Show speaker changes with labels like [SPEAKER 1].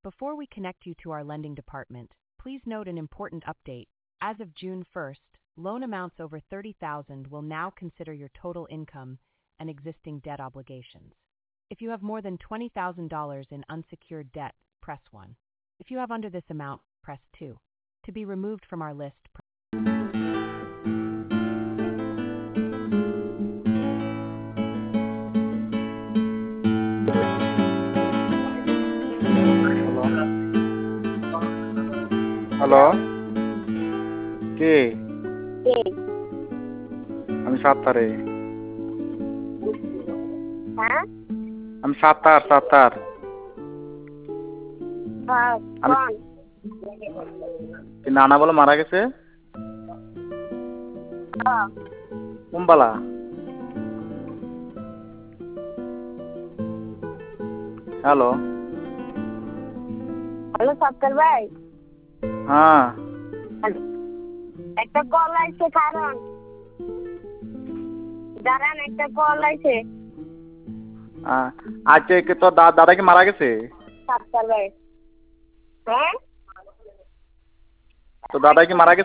[SPEAKER 1] Before we connect you to our lending department, please note an important update. As of June 1st, loan amounts over $30,000 will now consider your total income and existing debt obligations. If you have more than $20,000 in unsecured debt, press 1. If you have under this amount, press 2. To be removed from our list,
[SPEAKER 2] hello, কে?
[SPEAKER 3] কে?
[SPEAKER 2] আমি সাত্তারে।
[SPEAKER 3] হ্যাঁ?
[SPEAKER 2] আমি সাত্তার।
[SPEAKER 3] কোন?
[SPEAKER 2] কি নানা বলে মারা গেছে? কুম্বালা। হ্যালো।
[SPEAKER 3] হ্যালো সাত্তার ভাই।
[SPEAKER 2] হ্যাঁ।
[SPEAKER 3] একটা কল আইছে, কারণ দাঁড়ান, একটা কল আইছে।
[SPEAKER 2] আচ্ছা, তোর দাদা কি মারা গেছে?
[SPEAKER 3] সাত্তার ভাই। হ্যাঁ?
[SPEAKER 2] তো দাদা কি মারা গেছে?